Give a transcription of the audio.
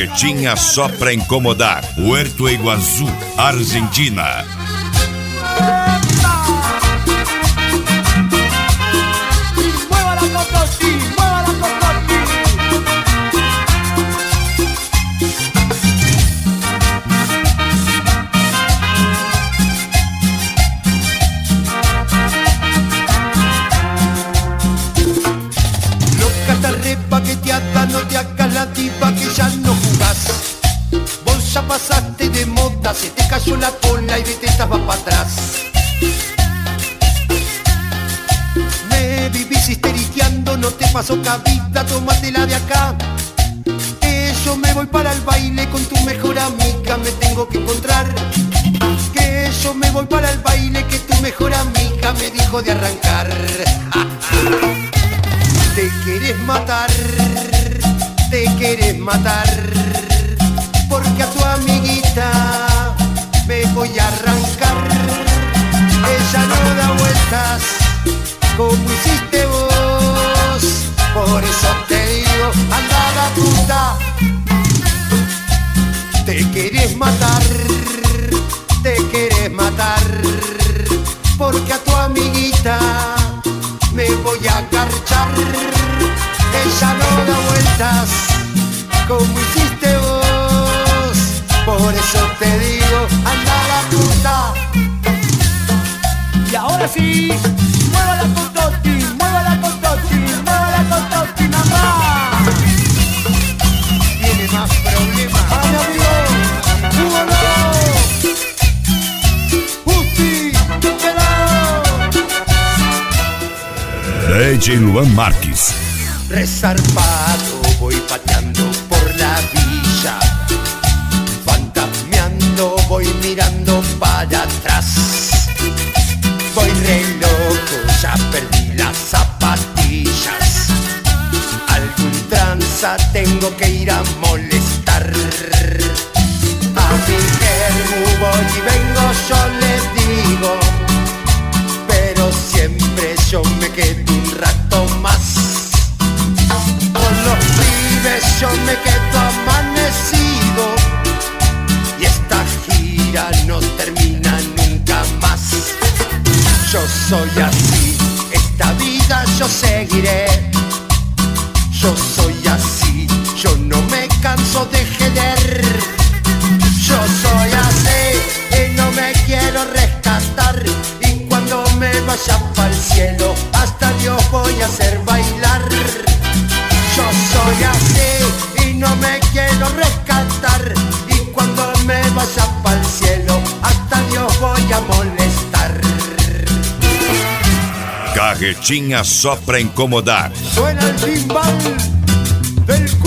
Cajetinha só pra incomodar. Puerto Iguazú, Argentina. Paqueteada, no te hagas la tipa que ya no jugás. Vos ya pasaste de moda, se te cayó la cola y de tetas va para atrás. Me vivís histeriqueando, no te paso cabida, tómatela de acá. Que yo me voy para el baile con tu mejor amiga, me tengo que encontrar. Que yo me voy para el baile, que tu mejor amiga me dijo de arrancar. Te querés matar, porque a tu amiguita me voy a arrancar. Ella no da vueltas como hiciste vos, por eso te digo, anda a la puta. Te querés matar, porque a tu amiguita me voy a garchar. Ella no da vueltas como hiciste vos, por eso te digo, anda a la puta. Y ahora sí, muévala con Toti, muévala con Toti, muévala con Toti, mamá. Tiene más problemas. ¡Ay, amigo! ¡Júgalo! ¡Justi! DJ Luan Marques. Resarpado voy pateando por la villa, fantasmeando voy mirando para atrás. Voy re loco, ya perdí las zapatillas. Algún tranza tengo que ir a molestar. A mi germu voy y vengo, yo les digo, pero siempre yo me quedo un rato más. Con los pibes yo me quedo amanecido y esta gira no termina nunca más. Yo soy así, esta vida yo seguiré. Yo soy así, yo no me canso de querer. Yo soy así y no me quiero rescatar. Y cuando me vaya pa'l cielo, hasta Dios voy a hacer bailar. Yo soy así y no me quiero rescatar. Y cuando me vaya pa'l cielo, hasta Dios voy a molestar. Cajetinha só pra incomodar. Suena el timbal del